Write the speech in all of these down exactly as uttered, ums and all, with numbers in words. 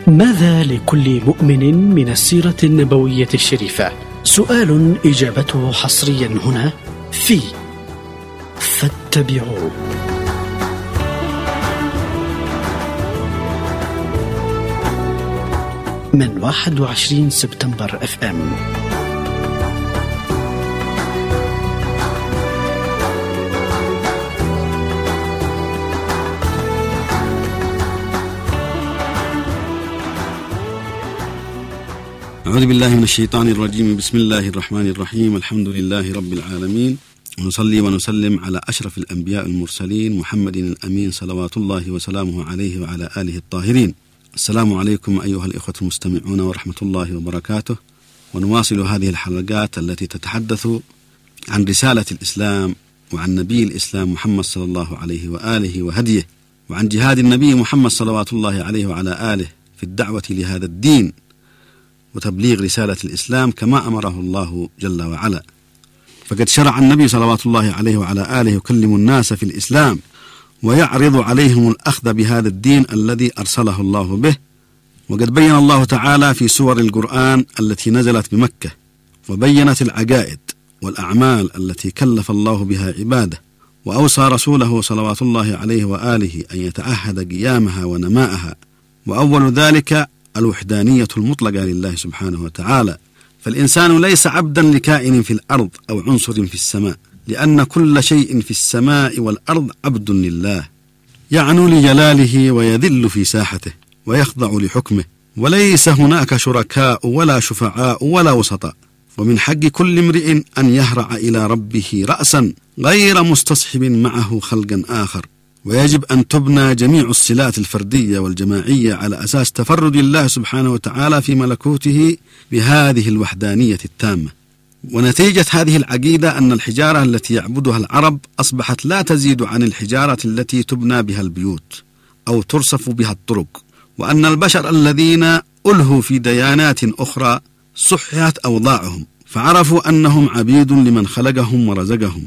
ماذا لكل مؤمن من السيرة النبوية الشريفة؟ سؤال إجابته حصريا هنا في فاتبعوه. من واحد وعشرين سبتمبر اف ام. أعوذ بالله من الشيطان الرجيم. بسم الله الرحمن الرحيم. الحمد لله رب العالمين، ونصلي ونسلم على أشرف الأنبياء المرسلين محمد الأمين صلوات الله وسلامه عليه وعلى آله الطاهرين. السلام عليكم أيها الإخوة المستمعون ورحمة الله وبركاته. ونواصل هذه الحلقات التي تتحدث عن رسالة الإسلام وعن نبي الإسلام محمد صلى الله عليه وآله وهديه، وعن جهاد النبي محمد صلوات الله عليه وعلى آله في الدعوة لهذا الدين وتبليغ رسالة الإسلام كما أمره الله جل وعلا. فقد شرع النبي صلوات الله عليه وعلى آله يكلم الناس في الإسلام ويعرض عليهم الأخذ بهذا الدين الذي أرسله الله به. وقد بين الله تعالى في سور القرآن التي نزلت بمكة وبينت العقائد والأعمال التي كلف الله بها عباده، وأوصى رسوله صلوات الله عليه وآله أن يتعهد قيامها ونماءها، وأول ذلك الوحدانية المطلقة لله سبحانه وتعالى. فالإنسان ليس عبدا لكائن في الأرض أو عنصر في السماء، لأن كل شيء في السماء والأرض عبد لله، يعنو لجلاله ويذل في ساحته ويخضع لحكمه، وليس هناك شركاء ولا شفعاء ولا وسطاء. ومن حق كل امرئ أن يهرع إلى ربه رأسا غير مستصحب معه خلقا آخر. ويجب أن تبنى جميع الصلات الفردية والجماعية على أساس تفرد الله سبحانه وتعالى في ملكوته بهذه الوحدانية التامة. ونتيجة هذه العقيدة أن الحجارة التي يعبدها العرب أصبحت لا تزيد عن الحجارة التي تبنى بها البيوت أو ترصف بها الطرق، وأن البشر الذين ألهوا في ديانات أخرى صححت أوضاعهم، فعرفوا أنهم عبيد لمن خلقهم ورزقهم،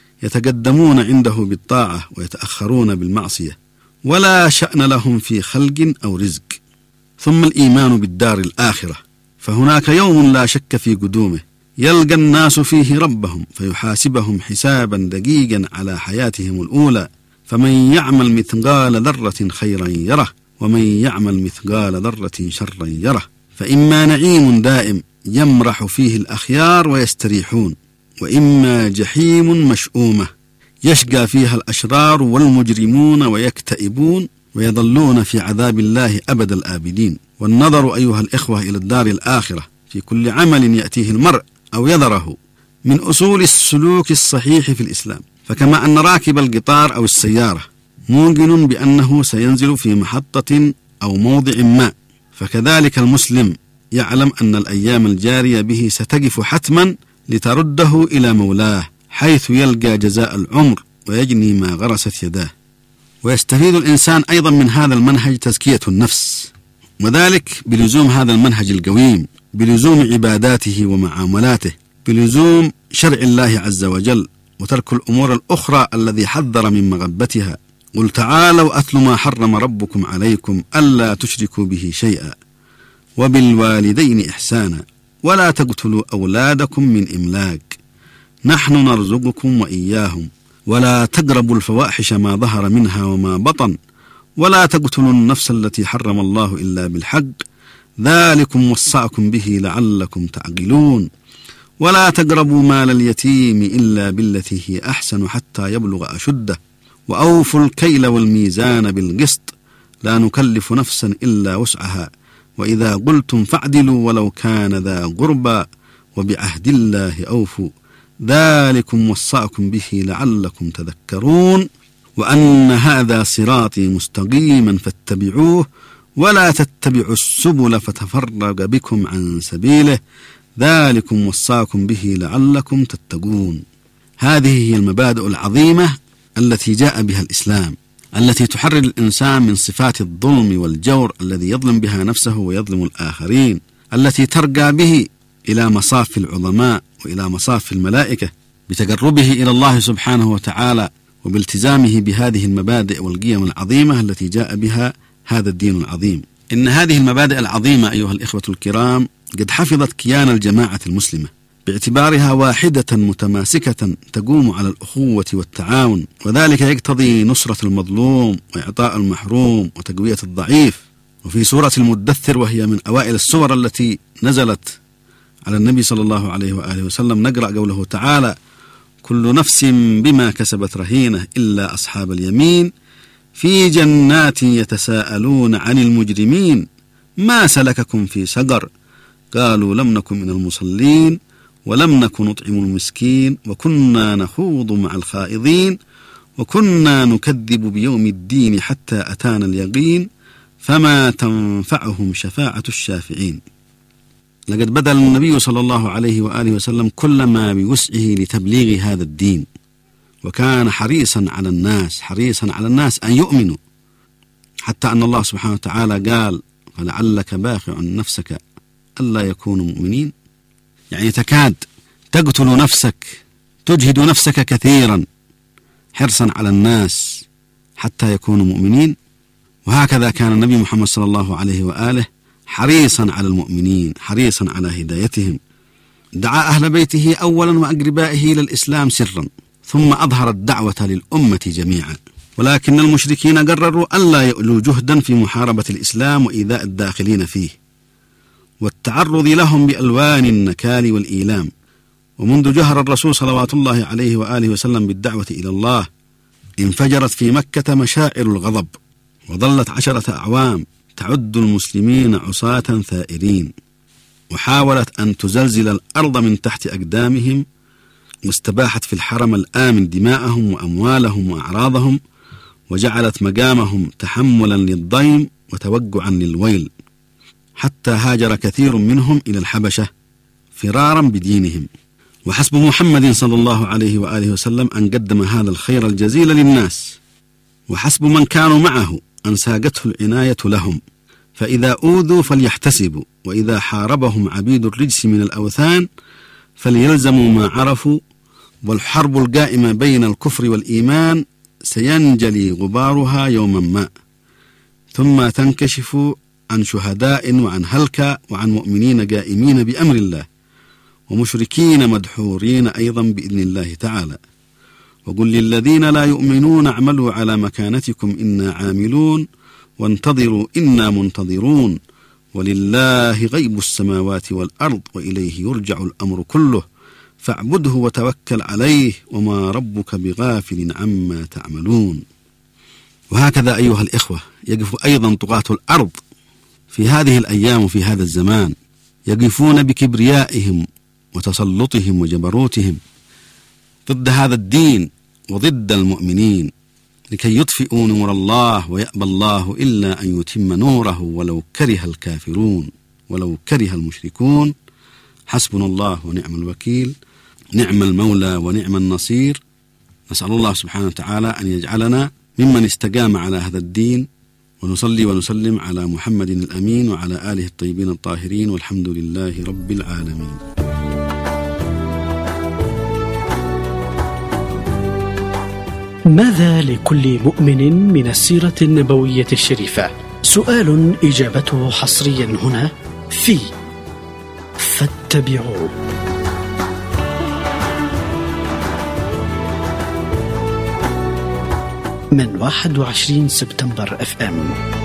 يتقدمون عنده بالطاعة ويتأخرون بالمعصية، ولا شأن لهم في خلق أو رزق. ثم الإيمان بالدار الآخرة، فهناك يوم لا شك في قدومه يلقى الناس فيه ربهم فيحاسبهم حسابا دقيقا على حياتهم الأولى. فمن يعمل مثقال ذرة خيرا يره، ومن يعمل مثقال ذرة شرا يره. فإما نعيم دائم يمرح فيه الأخيار ويستريحون، وإما جحيم مشؤومة يشقى فيها الأشرار والمجرمون ويكتئبون ويظلون في عذاب الله أبد الآبدين. والنظر أيها الإخوة إلى الدار الآخرة في كل عمل يأتيه المرء أو يذره من أصول السلوك الصحيح في الإسلام. فكما أن راكب القطار أو السيارة موقن بأنه سينزل في محطة أو موضع ما، فكذلك المسلم يعلم أن الأيام الجارية به ستقف حتما لترده إلى مولاه، حيث يلقى جزاء العمر ويجني ما غرست يداه. ويستفيد الإنسان أيضا من هذا المنهج تزكية النفس، وذلك بلزوم هذا المنهج القويم، بلزوم عباداته ومعاملاته، بلزوم شرع الله عز وجل، وترك الأمور الأخرى الذي حذر من مغبتها. قل تعالوا أتل ما حرم ربكم عليكم ألا تشركوا به شيئا وبالوالدين إحسانا ولا تقتلوا أولادكم من إملاق نحن نرزقكم وإياهم ولا تقربوا الفواحش ما ظهر منها وما بطن ولا تقتلوا النفس التي حرم الله إلا بالحق ذلكم وصاكم به لعلكم تعقلون ولا تقربوا مال اليتيم إلا بالتي هي أحسن حتى يبلغ أشده وأوفوا الكيل والميزان بالقسط لا نكلف نفسا إلا وسعها وإذا قلتم فاعدلوا ولو كان ذا قربى وبعهد الله أوفوا ذلكم وصاكم به لعلكم تذكرون وأن هذا صراطي مستقيما فاتبعوه ولا تتبعوا السبل فتفرق بكم عن سبيله ذلكم وصاكم به لعلكم تتقون. هذه هي المبادئ العظيمة التي جاء بها الإسلام، التي تحرر الإنسان من صفات الظلم والجور الذي يظلم بها نفسه ويظلم الآخرين، التي ترقى به إلى مصاف العظماء وإلى مصاف الملائكة بتقربه إلى الله سبحانه وتعالى وبالتزامه بهذه المبادئ والقيم العظيمة التي جاء بها هذا الدين العظيم. إن هذه المبادئ العظيمة أيها الإخوة الكرام قد حفظت كيان الجماعة المسلمة باعتبارها واحدة متماسكة تقوم على الأخوة والتعاون، وذلك يقتضي نصرة المظلوم وإعطاء المحروم وتقوية الضعيف. وفي سورة المدثر، وهي من أوائل السور التي نزلت على النبي صلى الله عليه وآله وسلم، نقرأ قوله تعالى: كل نفس بما كسبت رهينة إلا أصحاب اليمين في جنات يتساءلون عن المجرمين ما سلككم في سقر قالوا لم نكن من المصلين ولم نكن نطعم المسكين وكنا نخوض مع الخائضين وكنا نكذب بيوم الدين حتى أتانا اليقين فما تنفعهم شفاعة الشافعين. لقد بذل النبي صلى الله عليه وآله وسلم كل ما بوسعه لتبليغ هذا الدين، وكان حريصا على الناس حريصا على الناس أن يؤمنوا، حتى أن الله سبحانه وتعالى قال: فلعلك باخع نفسك ألا يكونوا مؤمنين. يعني تكاد تقتل نفسك، تجهد نفسك كثيرا حرصا على الناس حتى يكونوا مؤمنين. وهكذا كان النبي محمد صلى الله عليه وآله حريصا على المؤمنين، حريصا على هدايتهم. دعا أهل بيته أولا وأقربائه إلى الإسلام سرا، ثم أظهر الدعوة للأمة جميعا. ولكن المشركين قرروا ألا يؤلوا جهدا في محاربة الإسلام وإيذاء الداخلين فيه والتعرض لهم بألوان النكال والإيلام. ومنذ جهر الرسول صلوات الله عليه وآله وسلم بالدعوة إلى الله انفجرت في مكة مشاعر الغضب، وظلت عشرة أعوام تعد المسلمين عصاة ثائرين، وحاولت أن تزلزل الأرض من تحت أقدامهم، واستباحت في الحرم الآمن دماءهم وأموالهم وأعراضهم، وجعلت مقامهم تحملا للضيم وتوقعا للويل، حتى هاجر كثير منهم إلى الحبشة فرارا بدينهم. وحسب محمد صلى الله عليه وآله وسلم أن قدم هذا الخير الجزيل للناس، وحسب من كانوا معه أن ساقته العناية لهم، فإذا أوذوا فليحتسبوا، وإذا حاربهم عبيد الرجس من الأوثان فليلزموا ما عرفوا، والحرب القائمة بين الكفر والإيمان سينجلي غبارها يوما ما، ثم تنكشف عن شهداء وعن هلكة وعن مؤمنين قائمين بأمر الله، ومشركين مدحورين أيضا بإذن الله تعالى. وقل للذين لا يؤمنون اعملوا على مكانتكم إنا عاملون وانتظروا إنا منتظرون ولله غيب السماوات والأرض وإليه يرجع الأمر كله فاعبده وتوكل عليه وما ربك بغافل عما تعملون. وهكذا أيها الإخوة يقف أيضا طغاة الأرض في هذه الأيام وفي هذا الزمان، يقفون بكبريائهم وتسلطهم وجبروتهم ضد هذا الدين وضد المؤمنين، لكي يطفئوا نور الله، ويأبى الله إلا أن يتم نوره ولو كره الكافرون ولو كره المشركون. حسبنا الله ونعم الوكيل، نعم المولى ونعم النصير. نسأل الله سبحانه وتعالى أن يجعلنا ممن استقام على هذا الدين، ونصلي ونسلم على محمد الأمين وعلى آله الطيبين الطاهرين، والحمد لله رب العالمين. ماذا لكل مؤمن من السيرة النبوية الشريفة؟ سؤال إجابته حصريا هنا في فاتبعوه. من واحد وعشرين سبتمبر اف ام.